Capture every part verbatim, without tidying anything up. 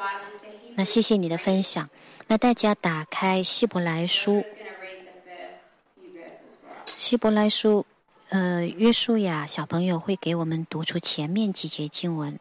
那谢谢你的分享。那大家打开希伯来书，希伯来书，呃，约书亚小朋友会给我们读出前面几节经文。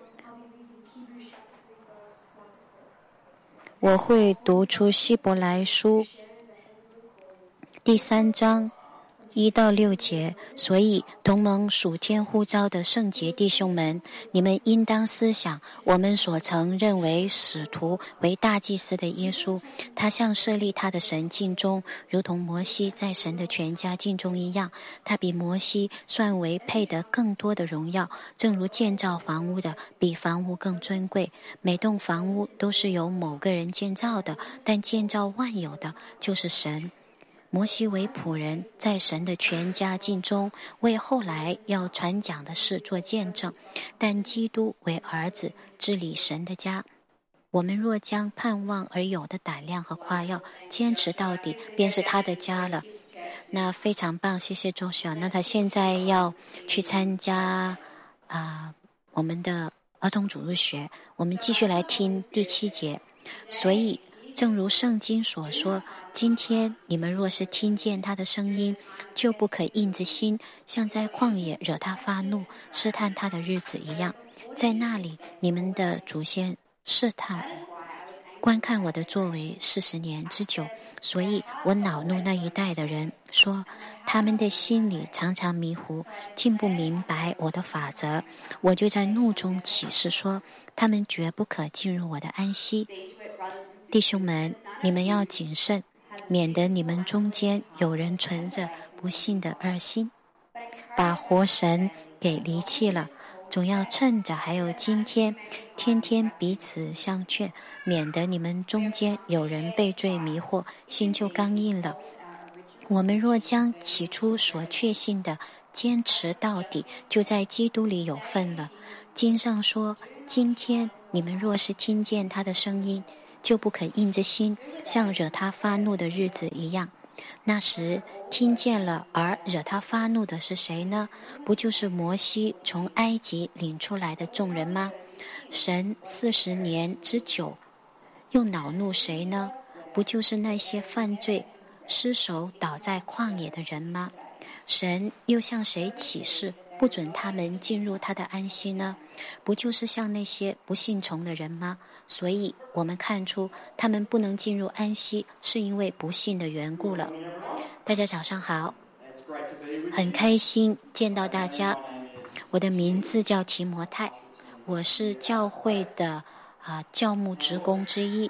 我会读出希伯来书第三章一到六节，所以同盟属天呼召的圣洁弟兄们，你们应当思想我们所曾认为使徒为大祭司的耶稣，他像设立他的神境中，如同摩西在神的全家境中一样，他比摩西算为配得更多的荣耀，正如建造房屋的比房屋更尊贵。每栋房屋都是由某个人建造的，但建造万有的就是神。摩西为仆人，在神的全家境中为后来要传讲的事做见证，但基督为儿子治理神的家。我们若将盼望而有的胆量和夸耀坚持到底，便是他的家了。那非常棒，谢谢周小。那他现在要去参加啊、呃、我们的儿童主日学，我们继续来听第七节。所以正如圣经所说，今天你们若是听见他的声音，就不可硬着心，像在旷野惹他发怒试探他的日子一样。在那里你们的祖先试探我，观看我的作为四十年之久，所以我恼怒那一代的人，说他们的心里常常迷糊，听不明白我的法则。我就在怒中起誓说，他们绝不可进入我的安息。弟兄们，你们要谨慎，免得你们中间有人存着不信的二心，把活神给离弃了。总要趁着还有今天，天天彼此相劝，免得你们中间有人被罪迷惑，心就刚硬了。我们若将起初所确信的坚持到底，就在基督里有份了。经上说，今天你们若是听见他的声音，就不可硬着心，像惹他发怒的日子一样。那时听见了而惹他发怒的是谁呢？不就是摩西从埃及领出来的众人吗？神四十年之久又恼怒谁呢？不就是那些犯罪失手倒在旷野的人吗？神又向谁起誓不准他们进入他的安息呢？不就是向那些不信从的人吗？所以我们看出他们不能进入安息，是因为不信的缘故了。大家早上好，很开心见到大家。我的名字叫提摩太，我是教会的啊、教牧职工之一。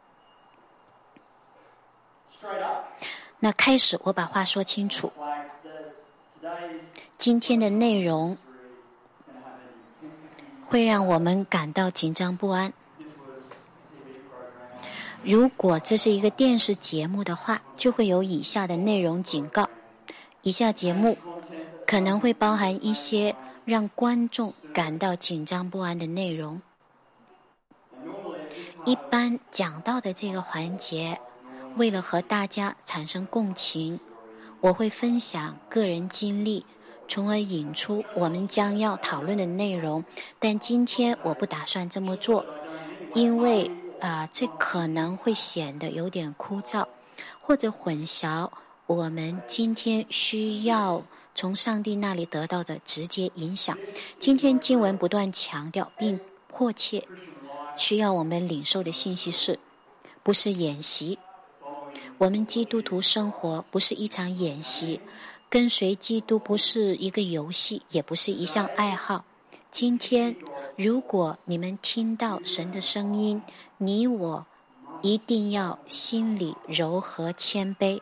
那开始我把话说清楚，今天的内容会让我们感到紧张不安。如果这是一个电视节目的话，就会有以下的内容警告。以下节目可能会包含一些让观众感到紧张不安的内容。一般讲到的这个环节，为了和大家产生共情，我会分享个人经历，从而引出我们将要讨论的内容。但今天我不打算这么做，因为啊、呃，这可能会显得有点枯燥，或者混淆我们今天需要从上帝那里得到的直接影响。今天经文不断强调并迫切需要我们领受的信息是，不是演习。我们基督徒生活不是一场演习，跟随基督不是一个游戏，也不是一项爱好。今天如果你们听到神的声音，你我一定要心里柔和谦卑，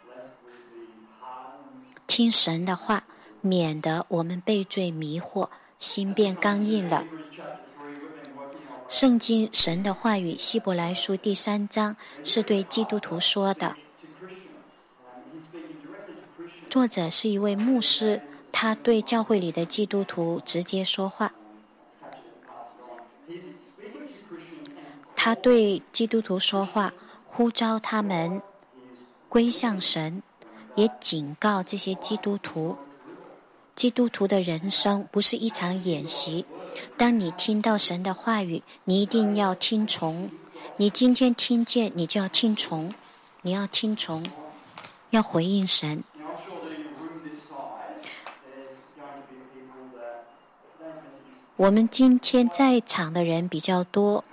听神的话，免得我们被罪迷惑，心变刚硬了。圣经神的话语希伯来书第三章是对基督徒说的，作者是一位牧师，他对教会里的基督徒直接说话。他对基督徒说话，呼召他们归向神，也警告这些基督徒，基督徒的人生不是一场演习。当你听到神的话语，你一定要听从你今天听见，你就要听从，你要听从，要回应神。我们今天在场的人比较多，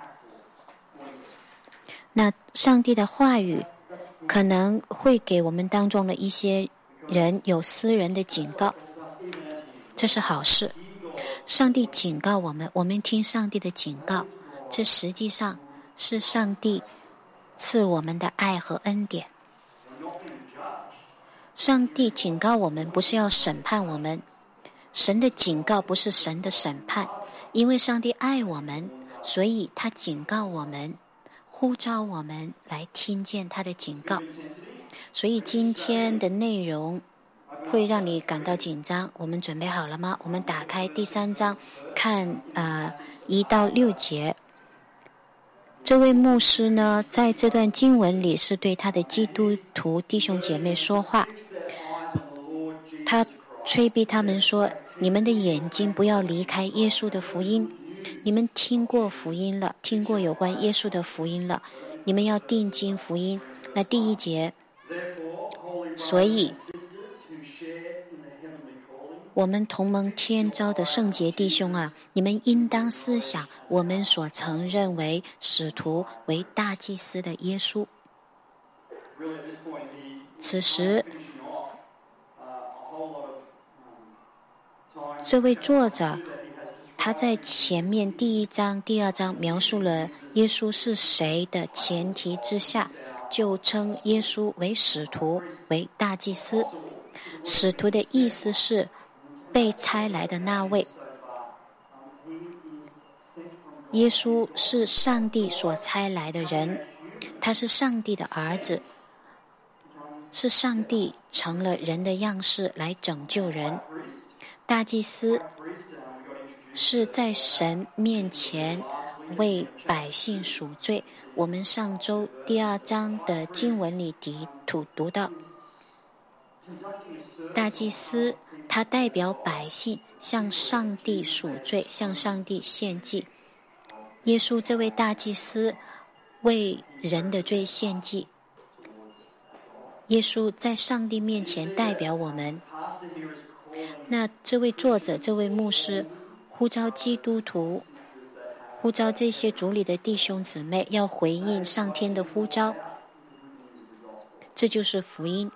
那上帝的话语可能会给我们当中的一些人有私人的警告，这是好事。上帝警告我们，我们听上帝的警告，这实际上是上帝赐我们的爱和恩典。上帝警告我们，不是要审判我们，神的警告不是神的审判，因为上帝爱我们，所以他警告我们，呼召我们来听见他的警告。所以今天的内容会让你感到紧张，我们准备好了吗？我们打开第三章，看呃一到六节。这位牧师呢，在这段经文里是对他的基督徒弟兄姐妹说话，他催逼他们说，你们的眼睛不要离开耶稣的福音，你们听过福音了，听过有关耶稣的福音了，你们要定睛福音。那第一节，所以我们同盟天召的圣洁弟兄啊，你们应当思想我们所曾认为使徒为大祭司的耶稣。此时这位作者他在前面第一章第二章描述了耶稣是谁的前提之下，就称耶稣为使徒，为大祭司。使徒的意思是被差来的那位，耶稣是上帝所差来的人，他是上帝的儿子，是上帝成了人的样式来拯救人。大祭司是在神面前为百姓赎罪。我们上周第二章的经文里读读到，大祭司他代表百姓向上帝赎罪，向上帝献祭。耶稣这位大祭司为人的罪献祭，耶稣在上帝面前代表我们。那这位作者，这位牧师呼召基督徒，呼召这些主里的弟兄姊妹要回应上天的呼召，这就是福音。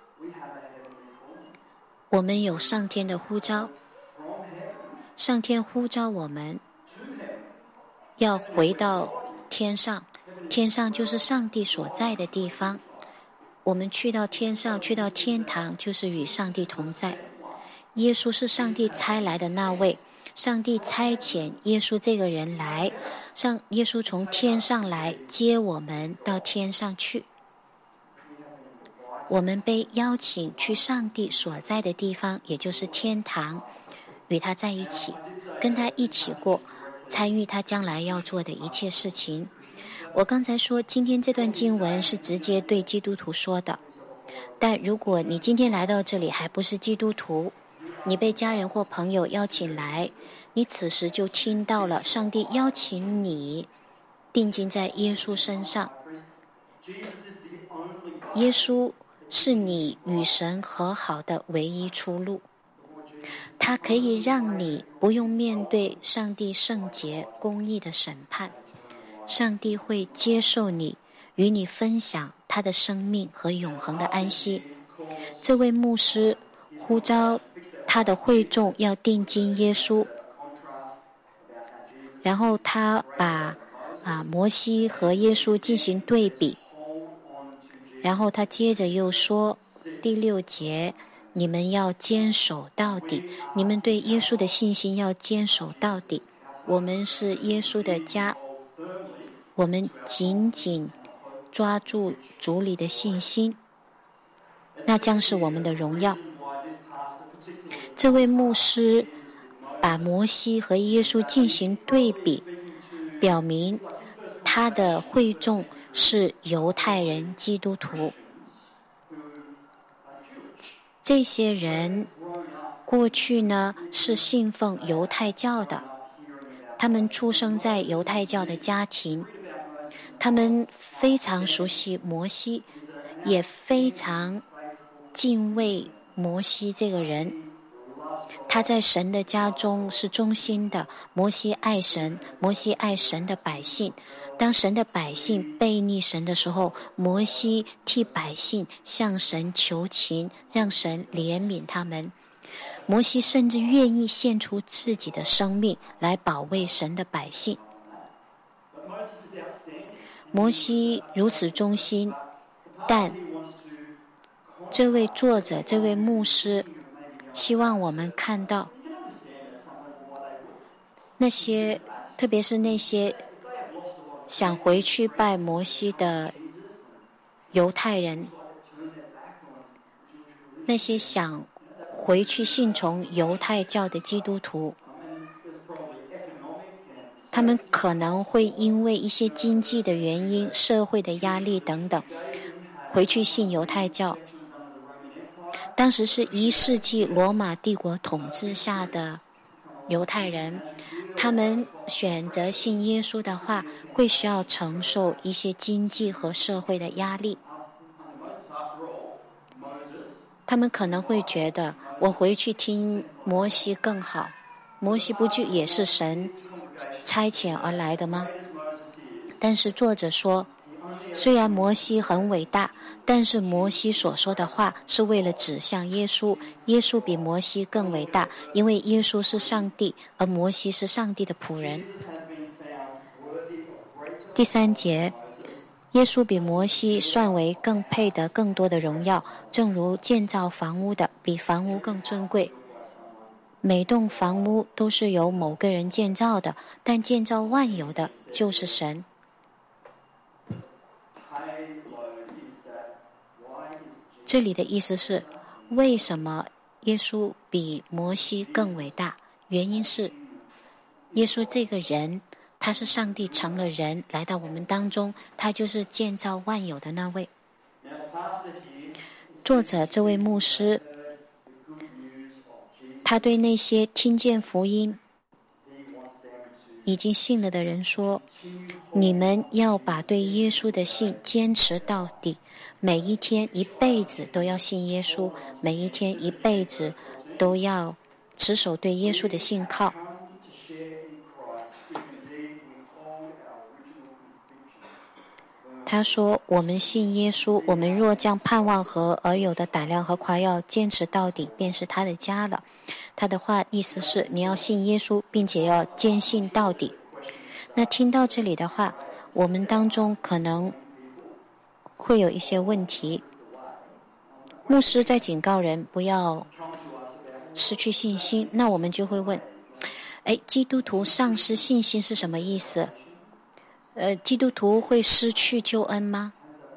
我们有上天的呼召，上天呼召我们要回到天上，天上就是上帝所在的地方。我们去到天上，去到天堂，就是与上帝同在。耶稣是上帝差来的那位，上帝差遣耶稣这个人来，上耶稣从天上来接我们到天上去。我们被邀请去上帝所在的地方，也就是天堂，与他在一起，跟他一起过，参与他将来要做的一切事情。我刚才说今天这段经文是直接对基督徒说的，但如果你今天来到这里还不是基督徒，你被家人或朋友邀请来，你此时就听到了上帝邀请你定睛在耶稣身上。耶稣是你与神和好的唯一出路，它可以让你不用面对上帝圣洁公义的审判，上帝会接受你，与你分享他的生命和永恒的安息。这位牧师呼召他的会众要定睛耶稣，然后他把啊摩西和耶稣进行对比，然后他接着又说第六节，你们要坚守到底，你们对耶稣的信心要坚守到底。我们是耶稣的家，我们紧紧抓住主里的信心，那将是我们的荣耀。这位牧师把摩西和耶稣进行对比，表明他的会众是犹太人基督徒。这些人过去呢是信奉犹太教的，他们出生在犹太教的家庭， 他们非常熟悉摩西，也非常敬畏摩西这个人。他在神的家中是忠心的，摩西爱神，摩西爱神的百姓。当神的百姓背逆神的时候，摩西替百姓向神求情，让神怜悯他们。摩西甚至愿意献出自己的生命来保卫神的百姓。摩西如此忠心，但这位作者，这位牧师希望我们看到那些，特别是那些想回去拜摩西的犹太人，那些想回去信从犹太教的基督徒，他们可能会因为一些经济的原因、社会的压力等等，回去信犹太教。当时是一世纪罗马帝国统治下的犹太人，他们选择信耶稣的话，会需要承受一些经济和社会的压力。他们可能会觉得，我回去听摩西更好，摩西不就也是神差遣而来的吗？但是作者说，虽然摩西很伟大，但是摩西所说的话是为了指向耶稣，耶稣比摩西更伟大，因为耶稣是上帝，而摩西是上帝的仆人。第三节，耶稣比摩西算为更配得更多的荣耀，正如建造房屋的比房屋更尊贵。每栋房屋都是由某个人建造的，但建造万有的就是神。这里的意思是，为什么耶稣比摩西更伟大？原因是耶稣这个人，他是上帝成了人来到我们当中，他就是建造万有的那位。作者这位牧师，他对那些听见福音已经信了的人说，你们要把对耶稣的信坚持到底，每一天一辈子都要信耶稣，每一天一辈子都要持守对耶稣的信靠。他说，我们信耶稣，我们若将盼望和而有的胆量和夸耀坚持到底，便是他的家了。他的话意思是，你要信耶稣，并且要坚信到底。那听到这里的话，我们当中可能会有一些问题。牧师在警告人不要失去信心，那我们就会问，哎，基督徒丧失信心是什么意思？呃，基督徒会失去救恩吗？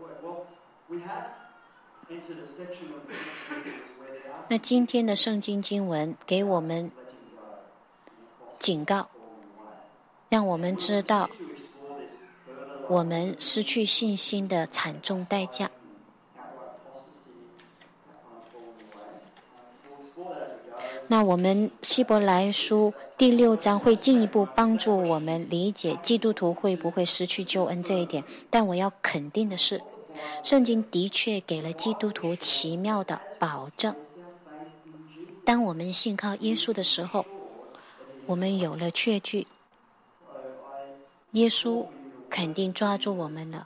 那今天的圣经经文给我们警告，让我们知道我们失去信心的惨重代价。那我们希伯来书第六章会进一步帮助我们理解基督徒会不会失去救恩这一点，但我要肯定的是，圣经的确给了基督徒奇妙的保证。当我们信靠耶稣的时候，我们有了确据，耶稣肯定抓住我们了。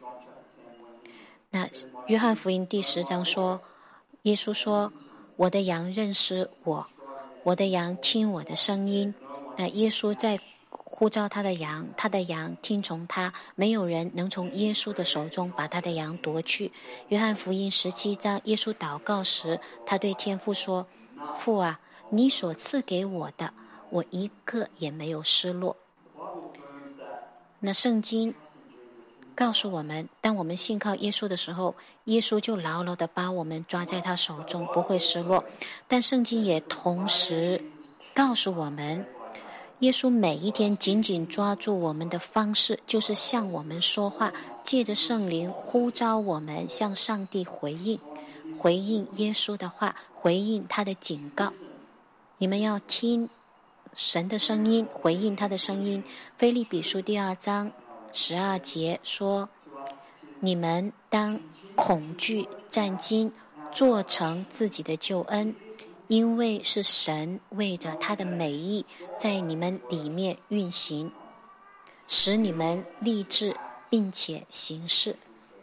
那约翰福音第十章说，耶稣说，我的羊认识我，我的羊听我的声音。那耶稣在呼召他的羊，他的羊听从他，没有人能从耶稣的手中把他的羊夺去。约翰福音十七章，耶稣祷告时，他对天父说，父啊，你所赐给我的，我一个也没有失落。那圣经告诉我们，当我们信靠耶稣的时候，耶稣就牢牢地把我们抓在他手中，不会失落。但圣经也同时告诉我们，耶稣每一天紧紧抓住我们的方式，就是向我们说话，借着圣灵呼召我们向上帝回应，回应耶稣的话，回应他的警告。你们要听神的声音，回应他的声音。腓立比书第二章十二节说，你们当恐惧战惊，做成自己的救恩，因为是神为着他的美意在你们里面运行，使你们立志并且行事。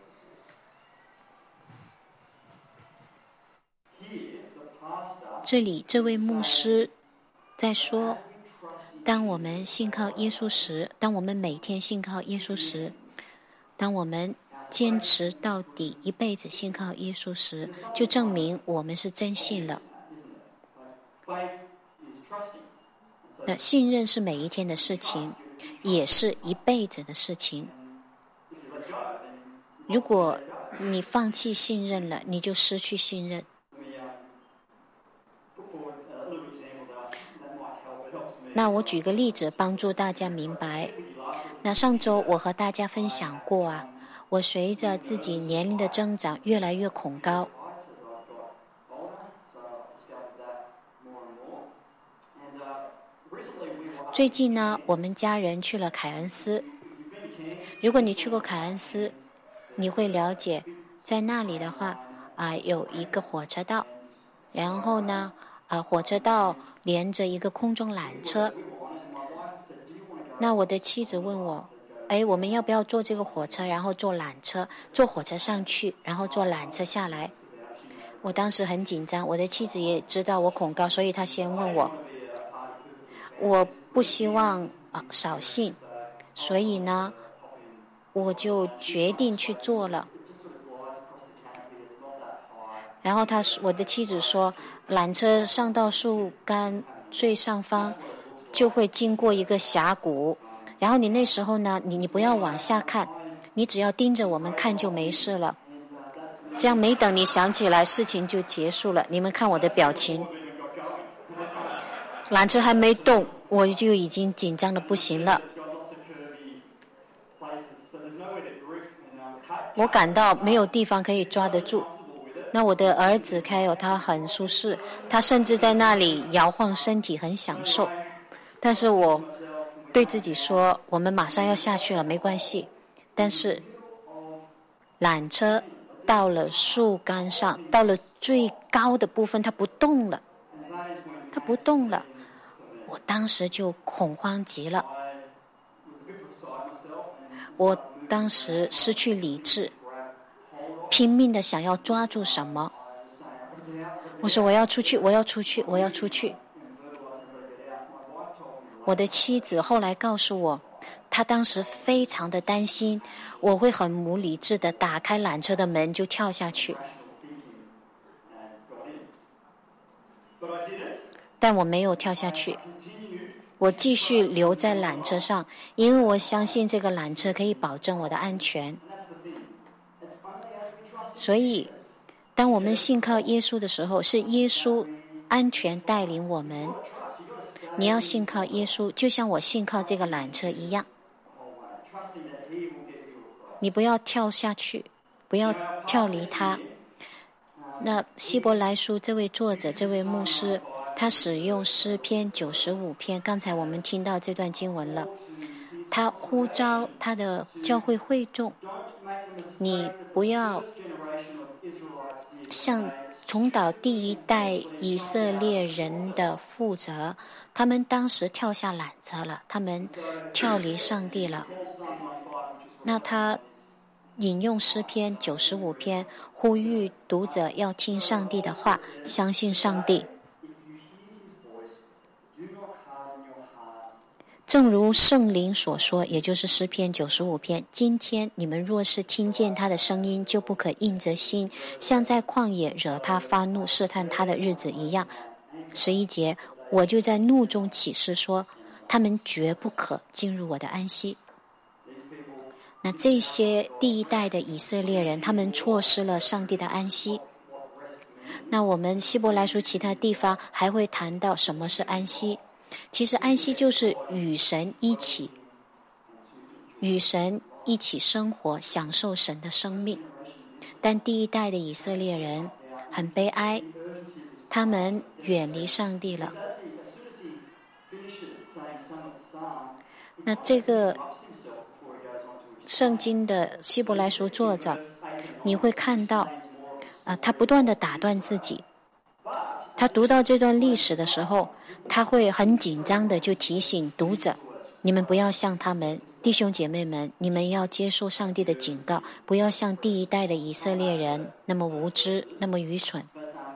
这里这位牧师在说，当我们信靠耶稣时，当我们每天信靠耶稣时，当我们坚持到底一辈子信靠耶稣时，就证明我们是真信了。那信任是每一天的事情，也是一辈子的事情。如果你放弃信任了，你就失去信任。那我举个例子帮助大家明白。那上周我和大家分享过啊，我随着自己年龄的增长越来越恐高。最近呢，我们家人去了凯恩斯。如果你去过凯恩斯，你会了解，在那里的话啊，有一个火车道，然后呢，啊，火车道连着一个空中缆车。那我的妻子问我，哎，我们要不要坐这个火车，然后坐缆车，坐火车上去，然后坐缆车下来？我当时很紧张，我的妻子也知道我恐高，所以她先问我。我不希望啊扫兴，所以呢，我就决定去做了。然后他，我的妻子说，缆车上到树干最上方，就会经过一个峡谷。然后你那时候呢，你你不要往下看，你只要盯着我们看就没事了。这样没等你想起来，事情就结束了。你们看我的表情，缆车还没动，我就已经紧张的不行了。我感到没有地方可以抓得住。那我的儿子凯尔他很舒适，他甚至在那里摇晃身体很享受。但是我对自己说，我们马上要下去了，没关系。但是缆车到了树干上，到了最高的部分，它不动了，它不动了。我当时就恐慌极了，我当时失去理智，拼命的想要抓住什么。我说我要出去，我要出去，我要出去。我的妻子后来告诉我，她当时非常的担心我会很无理智的打开缆车的门就跳下去，但我没有跳下去，我继续留在缆车上，因为我相信这个缆车可以保证我的安全。所以当我们信靠耶稣的时候，是耶稣安全带领我们。你要信靠耶稣，就像我信靠这个缆车一样。你不要跳下去，不要跳离它。那希伯来书这位作者，这位牧师，他使用诗篇九十五篇，刚才我们听到这段经文了。他呼召他的教会会众，你不要像重蹈第一代以色列人的覆辙，他们当时跳下缆车了，他们跳离上帝了。那他引用诗篇九十五篇，呼吁读者要听上帝的话，相信上帝。正如圣灵所说，也就是诗篇九十五篇，今天你们若是听见他的声音，就不可硬着心，像在旷野惹他发怒试探他的日子一样。十一节，我就在怒中起誓说，他们绝不可进入我的安息。那这些第一代的以色列人，他们错失了上帝的安息。那我们希伯来书其他地方还会谈到什么是安息。其实安息就是与神一起，与神一起生活，享受神的生命。但第一代的以色列人很悲哀，他们远离上帝了。那这个圣经的希伯来书作者，你会看到，啊，他不断地打断自己。他读到这段历史的时候，他会很紧张的就提醒读者：你们不要像他们，弟兄姐妹们，你们要接受上帝的警告，不要像第一代的以色列人那么无知，那么愚蠢。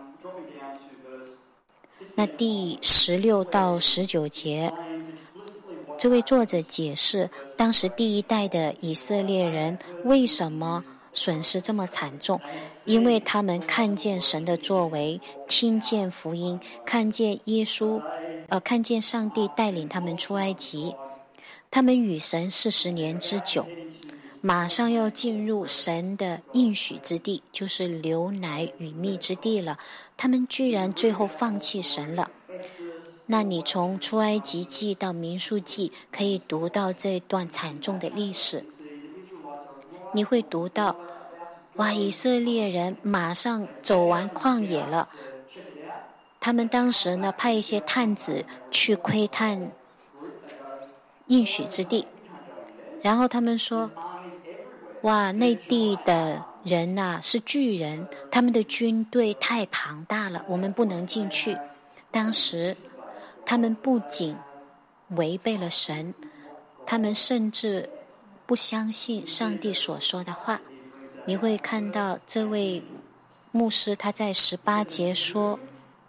那第十六到十九节，这位作者解释当时第一代的以色列人为什么损失这么惨重，因为他们看见神的作为，听见福音，看见耶稣，呃，看见上帝带领他们出埃及，他们与神四十年之久，马上要进入神的应许之地，就是流奶与蜜之地了。他们居然最后放弃神了。那你从出埃及记到民数记可以读到这段惨重的历史，你会读到，哇，以色列人马上走完旷野了。他们当时呢派一些探子去窥探应许之地，然后他们说，哇，那地的人呐、啊、是巨人，他们的军队太庞大了，我们不能进去。当时他们不仅违背了神，他们甚至不相信上帝所说的话。你会看到这位牧师他在十八节说，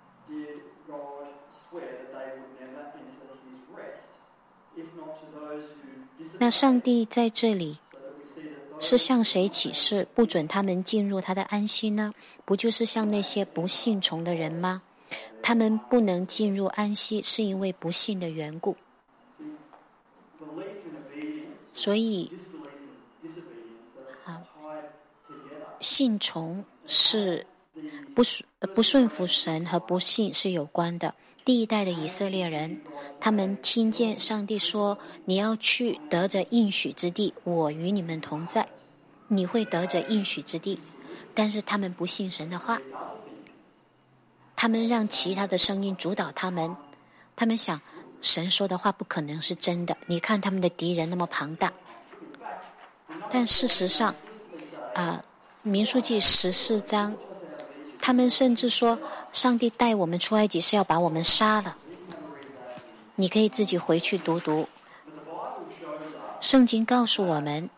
那上帝在这里是向谁起誓不准他们进入他的安息呢？不就是向那些不信从的人吗？他们不能进入安息是因为不信的缘故。所以啊，信从是不不顺服神和不信是有关的。第一代的以色列人，他们听见上帝说，你要去得着应许之地，我与你们同在，你会得着应许之地。但是他们不信神的话，他们让其他的声音主导他们，他们想神说的话不可能是真的，你看他们的敌人那么庞大。但事实上啊，民数记十四章，他们甚至说上帝带我们出埃及是要把我们杀了。你可以自己回去读读，圣经告诉我们，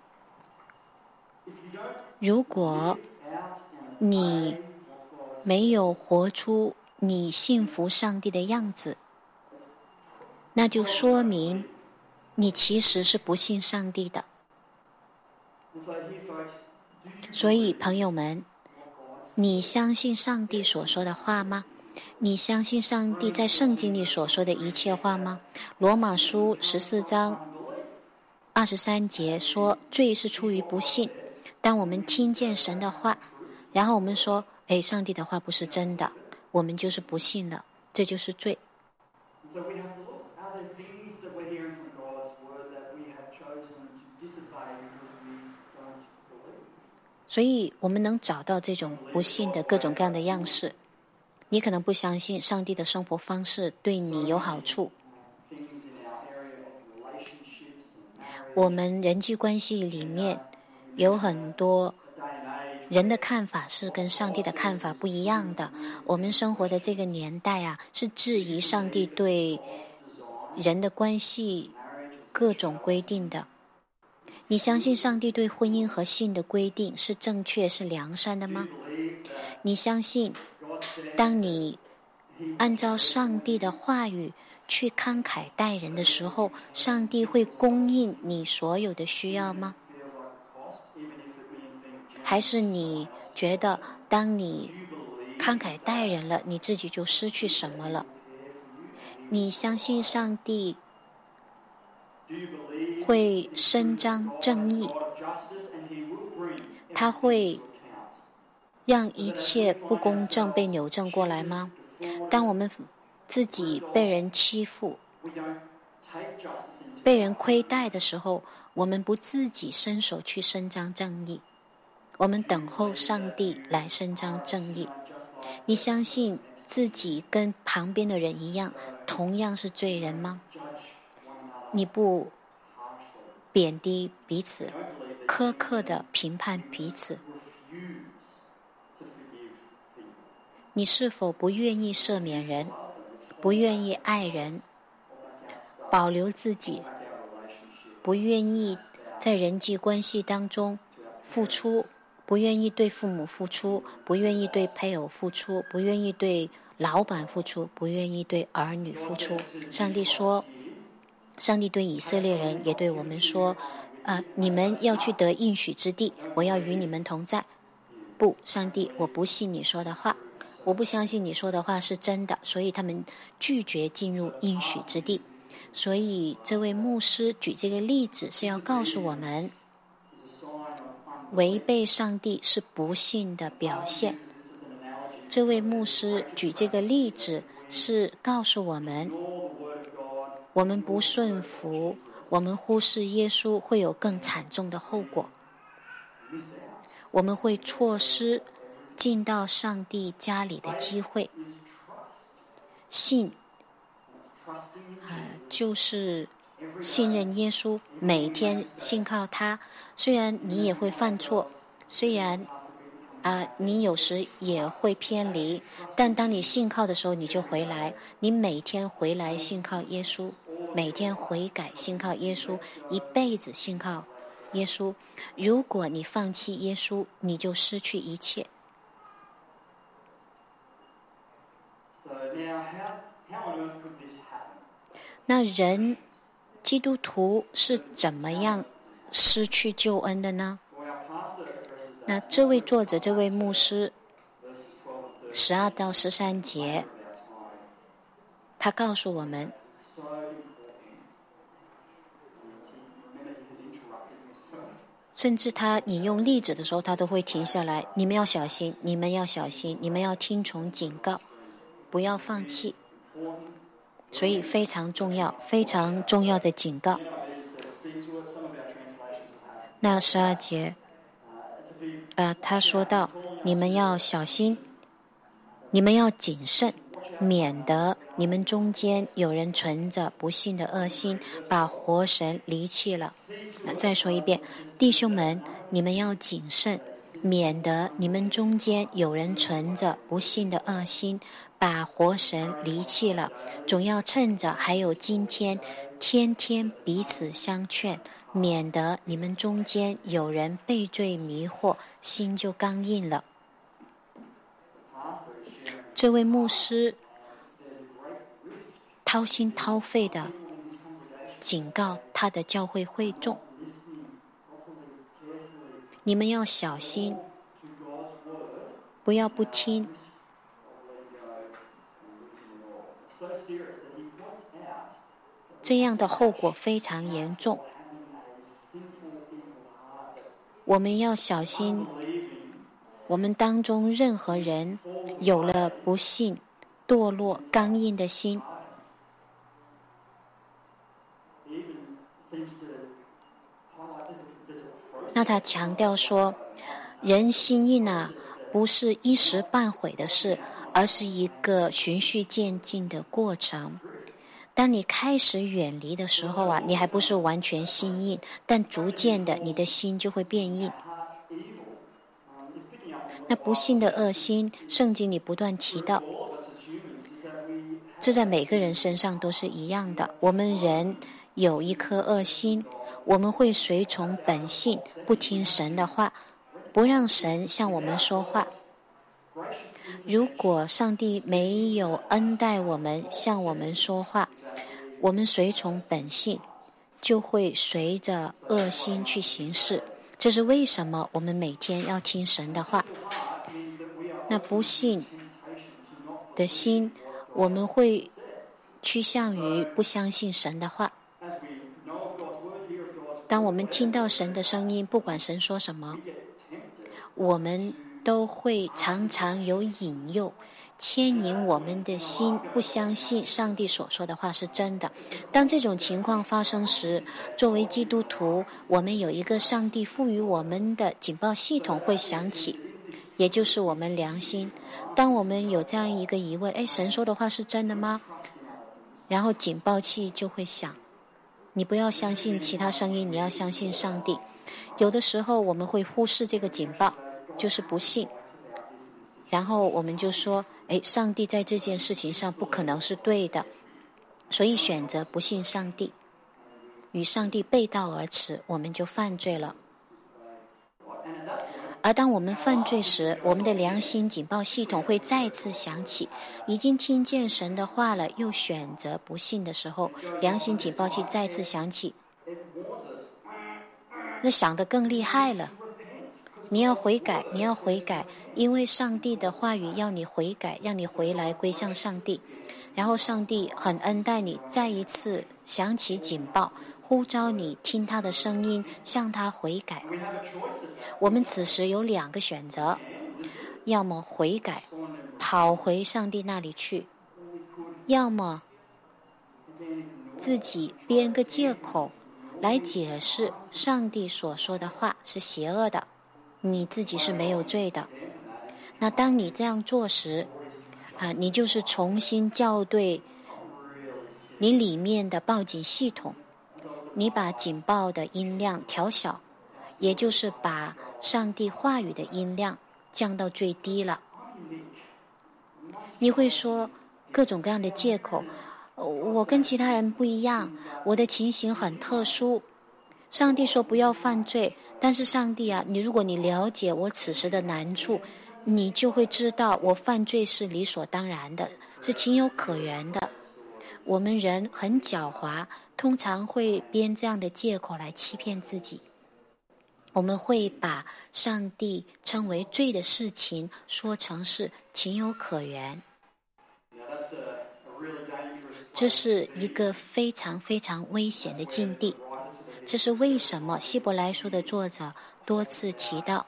如果你没有活出你信服上帝的样子，那就说明你其实是不信上帝的。所以朋友们，你相信上帝所说的话吗？你相信上帝在圣经里所说的一切话吗？罗马书十四章二十三节说，罪是出于不信。当我们听见神的话，然后我们说，哎，上帝的话不是真的，我们就是不信了，这就是罪。所以我们能找到这种不信的各种各样的样式。你可能不相信上帝的生活方式对你有好处，我们人际关系里面有很多人的看法是跟上帝的看法不一样的。我们生活的这个年代啊，是质疑上帝对人的关系各种规定的。你相信上帝对婚姻和性的规定是正确是良善的吗？你相信当你按照上帝的话语去慷慨待人的时候，上帝会供应你所有的需要吗？还是你觉得当你慷慨待人了，你自己就失去什么了？你相信上帝会伸张正义，他会让一切不公正被扭正过来吗？当我们自己被人欺负、被人亏待的时候，我们不自己伸手去伸张正义，我们等候上帝来伸张正义。你相信自己跟旁边的人一样，同样是罪人吗？你不贬低彼此， 苛刻的评判彼此。你是否不愿意赦免人，不愿意爱人，保留自己，不愿意在人际关系当中付出，不愿意对父母付出，不愿意对配偶付出，不愿意对老板付出，不愿意对儿女付出？上帝说，上帝对以色列人也对我们说，啊，你们要去得应许之地，我要与你们同在。不，上帝，我不信你说的话，我不相信你说的话是真的，所以他们拒绝进入应许之地。所以这位牧师举这个例子是要告诉我们，违背上帝是不信的表现。这位牧师举这个例子是告诉我们，我们不顺服，我们忽视耶稣会有更惨重的后果，我们会错失进到上帝家里的机会。信呃、就是信任耶稣，每天信靠他。虽然你也会犯错，虽然啊、呃，你有时也会偏离，但当你信靠的时候，你就回来。你每天回来信靠耶稣，每天悔改信靠耶稣，一辈子信靠耶稣。如果你放弃耶稣，你就失去一切。那人基督徒是怎么样失去救恩的呢？那这位作者，这位牧师，十二到十三节，他告诉我们，甚至他引用例子的时候，他都会停下来，你们要小心，你们要小心，你们要听从警告，不要放弃。所以非常重要，非常重要的警告。那十二节呃，他说到，你们要小心，你们要谨慎，免得你们中间有人存着不信的恶心，把活神离弃了。那再说一遍，弟兄们，你们要谨慎，免得你们中间有人存着不信的恶心，把活神离弃了。总要趁着还有今天，天天彼此相劝，免得你们中间有人被罪迷惑，心就刚硬了。这位牧师掏心掏肺的警告他的教会会众，你们要小心，不要不听。这样的后果非常严重。我们要小心，我们当中任何人有了不信、堕落、刚硬的心，那他强调说，人心硬啊，不是一时半会的事，而是一个循序渐进的过程。当你开始远离的时候啊，你还不是完全心硬，但逐渐的你的心就会变硬。那不信的恶心，圣经里不断提到，这在每个人身上都是一样的。我们人有一颗恶心，我们会随从本性，不听神的话，不让神向我们说话。如果上帝没有恩待我们，向我们说话，我们随从本性，就会随着恶心去行事。这是为什么我们每天要听神的话。那不信的心，我们会趋向于不相信神的话。当我们听到神的声音，不管神说什么，我们都会常常有引诱，牵引我们的心不相信上帝所说的话是真的。当这种情况发生时，作为基督徒，我们有一个上帝赋予我们的警报系统会响起，也就是我们良心。当我们有这样一个疑问，哎，神说的话是真的吗？然后警报器就会响。 你不要相信其他声音，你要相信上帝。有的时候我们会忽视这个警报，就是不信，然后我们就说，哎，上帝在这件事情上不可能是对的，所以选择不信上帝，与上帝背道而驰，我们就犯罪了。而当我们犯罪时，我们的良心警报系统会再次响起。已经听见神的话了，又选择不信的时候，良心警报器再次响起，那响得更厉害了。你要悔改，你要悔改，因为上帝的话语要你悔改，让你回来归向上帝。然后上帝很恩待你，再一次响起警报，呼召你听他的声音，向他悔改。我们此时有两个选择，要么悔改，跑回上帝那里去，要么自己编个借口来解释上帝所说的话是邪恶的，你自己是没有罪的。那当你这样做时啊，你就是重新校对你里面的报警系统，你把警报的音量调小，也就是把上帝话语的音量降到最低了。你会说各种各样的借口，我跟其他人不一样，我的情形很特殊。上帝说不要犯罪，但是上帝啊，你如果你了解我此时的难处，你就会知道我犯罪是理所当然的，是情有可原的。我们人很狡猾，通常会编这样的借口来欺骗自己。我们会把上帝称为罪的事情说成是情有可原，这是一个非常非常危险的境地。这是为什么希伯来书的作者多次提到，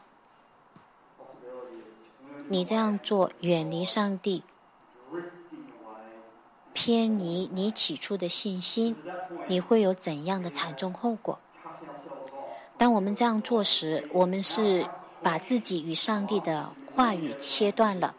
你这样做远离上帝，偏离你起初的信心，你会有怎样的惨重后果？当我们这样做时，我们是把自己与上帝的话语切断了。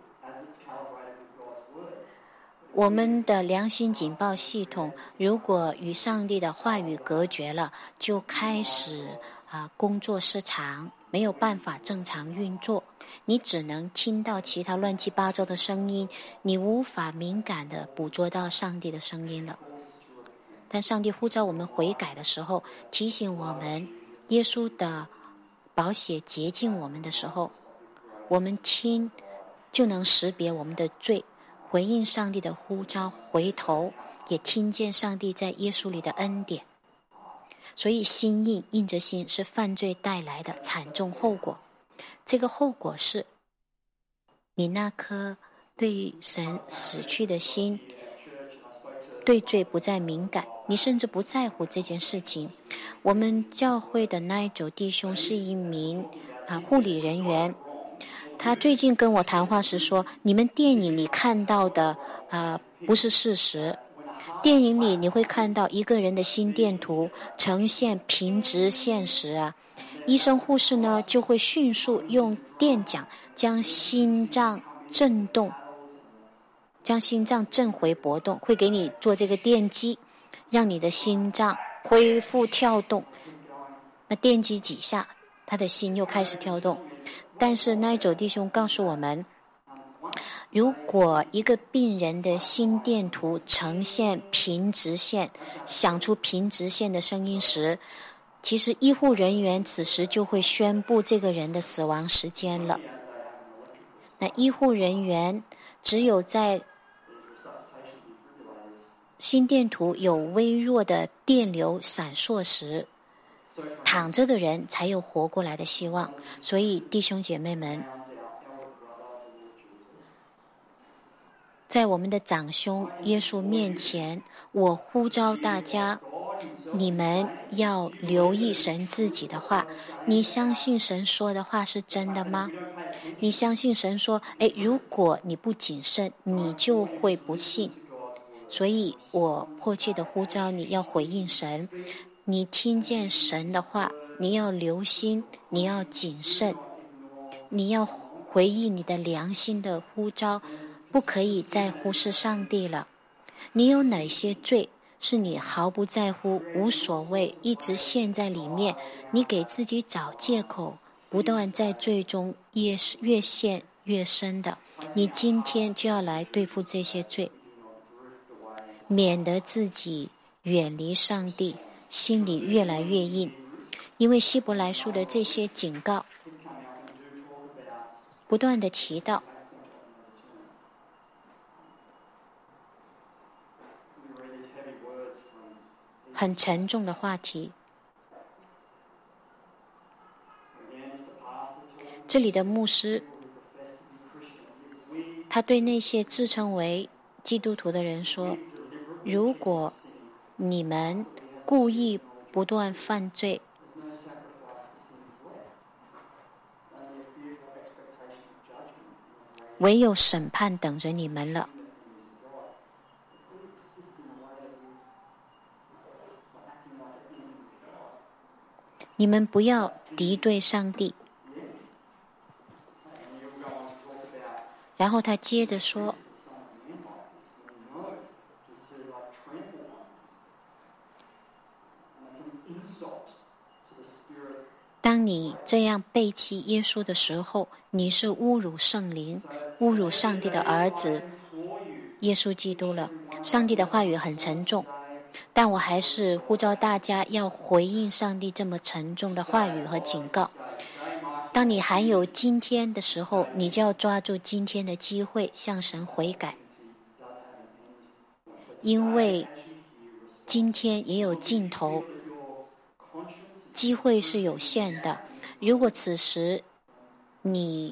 我们的良心警报系统如果与上帝的话语隔绝了，就开始啊工作失常，没有办法正常运作。你只能听到其他乱七八糟的声音，你无法敏感地捕捉到上帝的声音了。但上帝呼召我们悔改的时候，提醒我们耶稣的宝血洁净我们的时候，我们听就能识别我们的罪，回应上帝的呼召，回头也听见上帝在耶稣里的恩典。所以心印印着心是犯罪带来的惨重后果。这个后果是你那颗对神死去的心，对罪不再敏感，你甚至不在乎这件事情。我们教会的那一组弟兄是一名啊护理人员，他最近跟我谈话时说，你们电影里看到的啊不是事实。电影里你会看到一个人的心电图呈现平直现实啊，医生护士呢就会迅速用电桨将心脏震动，将心脏震回搏动，会给你做这个电击，让你的心脏恢复跳动。那电击几下，他的心又开始跳动。但是那一组弟兄告诉我们，如果一个病人的心电图呈现平直线，响出平直线的声音时，其实医护人员此时就会宣布这个人的死亡时间了。那医护人员只有在心电图有微弱的电流闪烁时，躺着的人才有活过来的希望。所以弟兄姐妹们，在我们的长兄耶稣面前，我呼召大家，你们要留意神自己的话。你相信神说的话是真的吗？你相信神说，哎，如果你不谨慎，你就会不幸。所以我迫切的呼召你要回应神，你听见神的话，你要留心，你要谨慎，你要回应你的良心的呼召，不可以再忽视上帝了。你有哪些罪是你毫不在乎、无所谓，一直陷在里面，你给自己找借口，不断在罪中越越陷越深的。你今天就要来对付这些罪，免得自己远离上帝，心里越来越硬。因为希伯来书的这些警告不断的提到很沉重的话题。这里的牧师他对那些自称为基督徒的人说，如果你们故意不断犯罪，唯有审判等着你们了。你们不要敌对上帝。然后他接着说，当你这样背弃耶稣的时候，你是侮辱圣灵，侮辱上帝的儿子耶稣基督了。上帝的话语很沉重，但我还是呼召大家要回应上帝这么沉重的话语和警告。当你还有今天的时候，你就要抓住今天的机会向神悔改，因为今天也有尽头，机会是有限的。如果此时你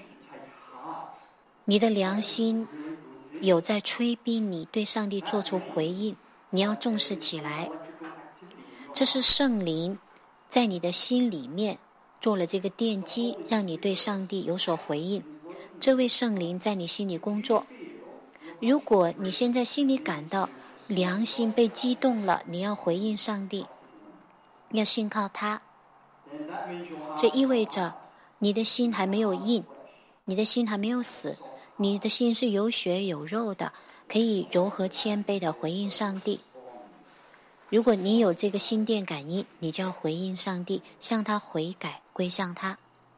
你的良心有在催逼你对上帝做出回应，你要重视起来。这是圣灵在你的心里面做了这个奠基，让你对上帝有所回应。这位圣灵在你心里工作。如果你现在心里感到良心被激动了，你要回应上帝，要信靠他。这意味着你的心还没有硬，你的心还没有死，你的心是有血有肉的，可以柔和谦卑的回应上帝。如果你有这个心电感应，你就要回应上帝，向他悔改，归向他。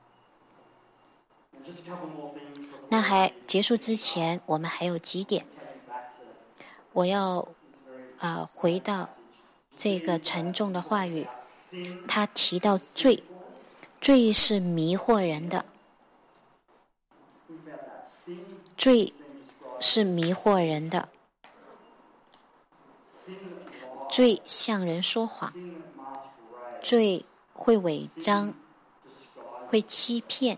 那还结束之前，我们还有几点，我要啊、呃、回到这个沉重的话语。他提到罪，罪是迷惑人的，罪是迷惑人的，罪向人说谎，罪会伪装，会欺骗。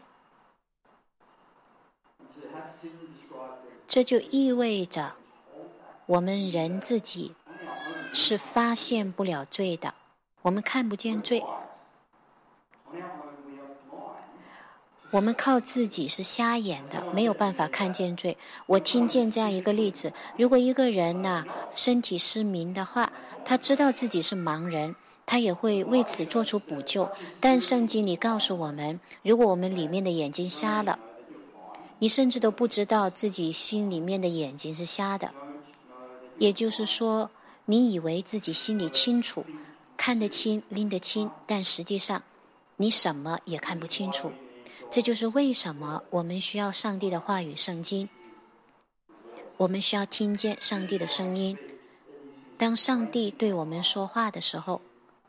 这就意味着我们人自己是发现不了罪的，我们看不见罪，我们靠自己是瞎眼的，没有办法看见罪。我听见这样一个例子，如果一个人呢、啊、身体失明的话，他知道自己是盲人，他也会为此做出补救。但圣经里告诉我们，如果我们里面的眼睛瞎了，你甚至都不知道自己心里面的眼睛是瞎的，也就是说，你以为自己心里清楚，看得清，拎得清，但实际上你什么也看不清楚。这就是为什么我们需要上帝的话语圣经，我们需要听见上帝的声音。当上帝对我们说话的时候，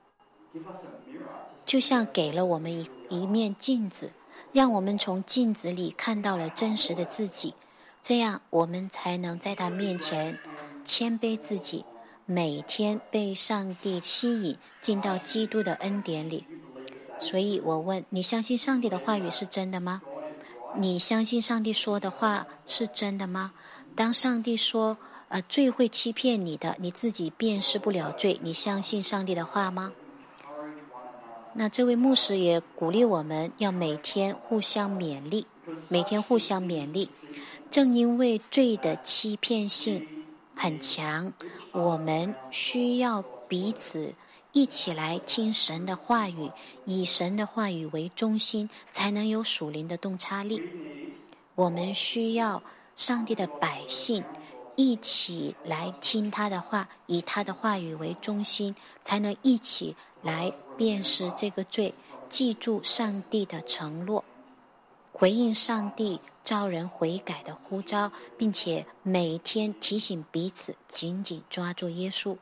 就像给了我们 一, 一面镜子，让我们从镜子里看到了真实的自己，这样我们才能在他面前谦卑自己，每天被上帝吸引进到基督的恩典里。所以我问，你相信上帝的话语是真的吗？你相信上帝说的话是真的吗？当上帝说呃，罪会欺骗你的，你自己辨识不了罪，你相信上帝的话吗？那这位牧师也鼓励我们要每天互相勉励，每天互相勉励。正因为罪的欺骗性很强，我们需要彼此一起来听神的话语，以神的话语为中心，才能有属灵的洞察力。我们需要上帝的百姓一起来听他的话，以他的话语为中心，才能一起来辨识这个罪，记住上帝的承诺，回应上帝召人悔改的呼召，并且每天提醒彼此紧紧抓住耶稣。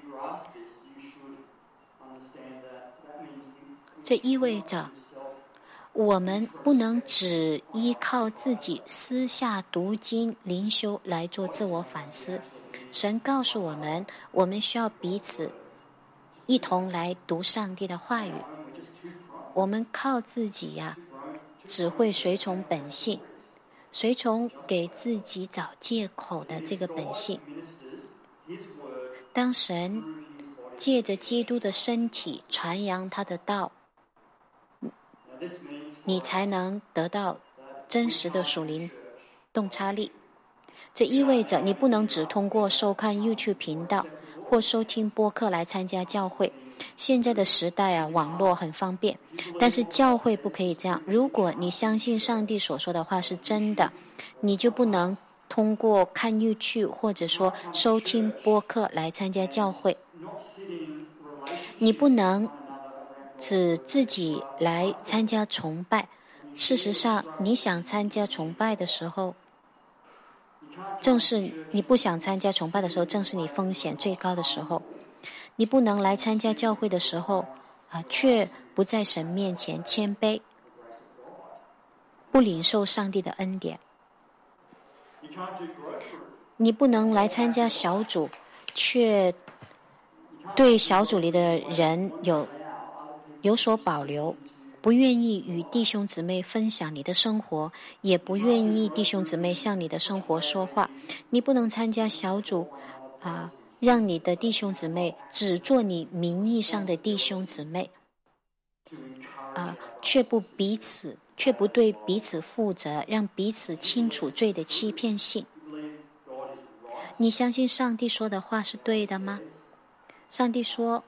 这意味着我们不能只依靠自己私下读经灵修来做自我反思。神告诉我们，我们需要彼此一同来读上帝的话语。我们靠自己呀、啊，只会随从本性，随从给自己找借口的这个本性。当神借着基督的身体传扬他的道，你才能得到真实的属灵洞察力。这意味着你不能只通过收看 YouTube 频道或收听播客来参加教会。现在的时代啊，网络很方便，但是教会不可以这样。如果你相信上帝所说的话是真的，你就不能通过看 YouTube 或者说收听播客来参加教会。你不能只自己来参加崇拜。事实上，你想参加崇拜的时候，正是你不想参加崇拜的时候，正是你风险最高的时候。你不能来参加教会的时候，啊，却不在神面前谦卑，不领受上帝的恩典。你不能来参加小组，却对小组里的人有有所保留，不愿意与弟兄姊妹分享你的生活，也不愿意弟兄姊妹向你的生活说话。你不能参加小组，啊，让你的弟兄姊妹只做你名义上的弟兄姊妹，啊，却不彼此，却不对彼此负责，让彼此清楚罪的欺骗性。你相信上帝说的话是对的吗？上帝说，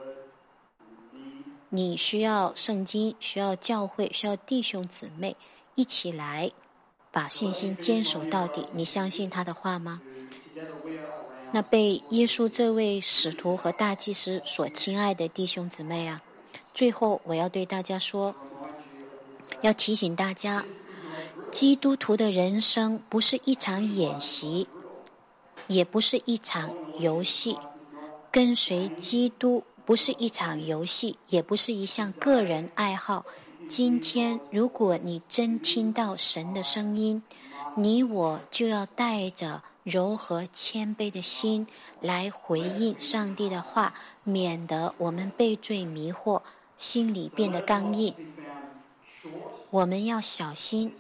你需要圣经，需要教会，需要弟兄姊妹一起来把信心坚守到底。你相信他的话吗？那被耶稣这位使徒和大祭司所亲爱的弟兄姊妹啊，最后我要对大家说，要提醒大家，基督徒的人生不是一场演习，也不是一场游戏。跟随基督不是一场游戏，也不是一项个人爱好。今天如果你真听到神的声音，你我就要带着柔和谦卑的心来回应上帝的话，免得我们被罪迷惑，心里变得刚硬。我们要小心，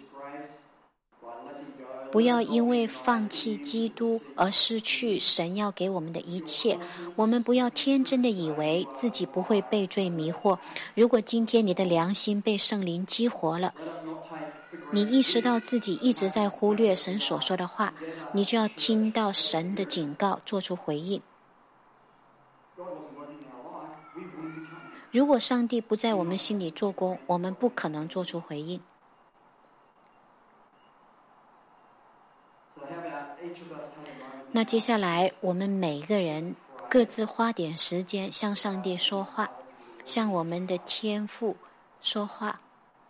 不要因为放弃基督而失去神要给我们的一切。我们不要天真的以为自己不会被罪迷惑。如果今天你的良心被圣灵激活了，你意识到自己一直在忽略神所说的话，你就要听到神的警告，做出回应。如果上帝不在我们心里做工，我们不可能做出回应。那接下来我们每个人各自花点时间向上帝说话，向我们的天父说话。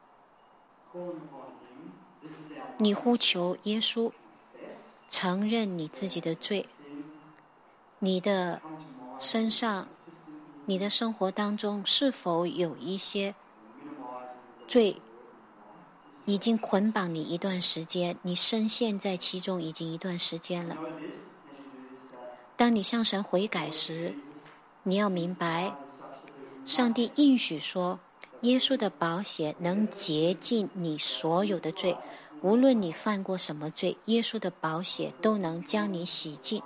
你呼求耶稣，承认你自己的罪，你的身上，你的生活当中是否有一些罪已经捆绑你一段时间，你深陷在其中已经一段时间了。当你向神悔改时，你要明白，上帝应许说，耶稣的宝血能洁净你所有的罪，无论你犯过什么罪，耶稣的宝血都能将你洗净。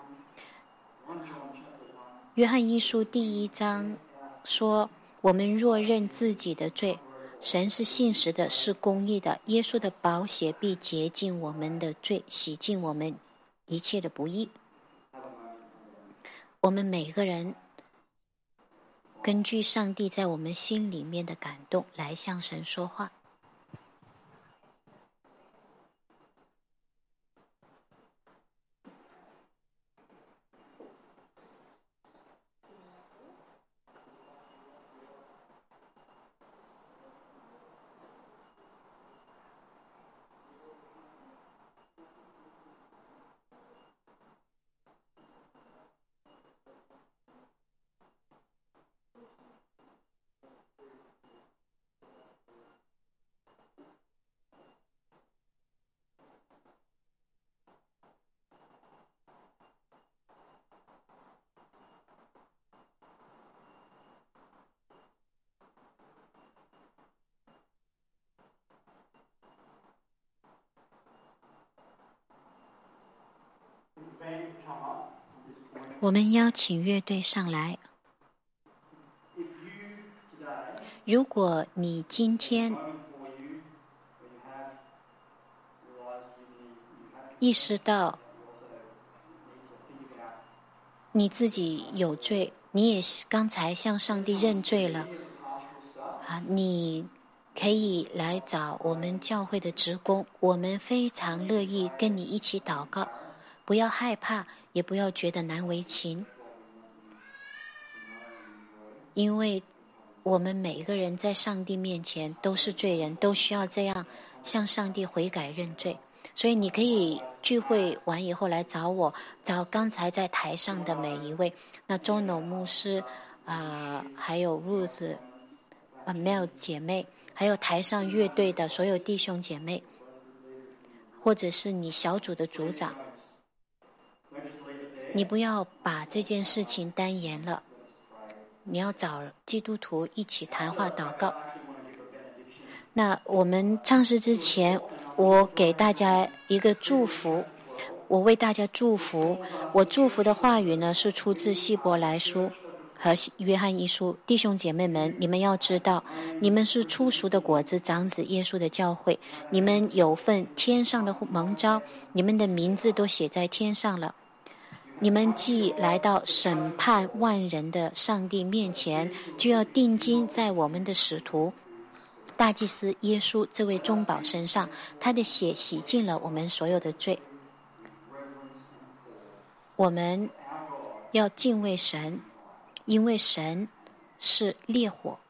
约翰一书第一章说，我们若认自己的罪，神是信实的，是公义的，耶稣的宝血必洁净我们的罪，洗净我们一切的不义。我们每个人根据上帝在我们心里面的感动来向神说话。 我们邀请乐队上来。如果你今天意识到你自己有罪，你也刚才向上帝认罪了啊，你可以来找我们教会的职工，我们非常乐意跟你一起祷告，不要害怕，也不要觉得难为情，因为我们每一个人在上帝面前都是罪人，都需要这样向上帝悔改认罪。所以你可以聚会完以后来找我，找刚才在台上的每一位，那周农牧师啊、呃，还有 Ruth 啊 Mel 姐妹，还有台上乐队的所有弟兄姐妹，或者是你小组的组长，你不要把这件事情单言了，你要找基督徒一起谈话祷告。那我们唱诗之前，我给大家一个祝福，我为大家祝福。我祝福的话语呢，是出自希伯来书和约翰一书。弟兄姐妹们，你们要知道，你们是初熟的果子，长子耶稣的教会，你们有份天上的蒙召，你们的名字都写在天上了。你们既来到审判万人的上帝面前，就要定睛在我们的使徒大祭司耶稣这位中保身上，他的血洗净了我们所有的罪。我们要敬畏神，因为神是烈火，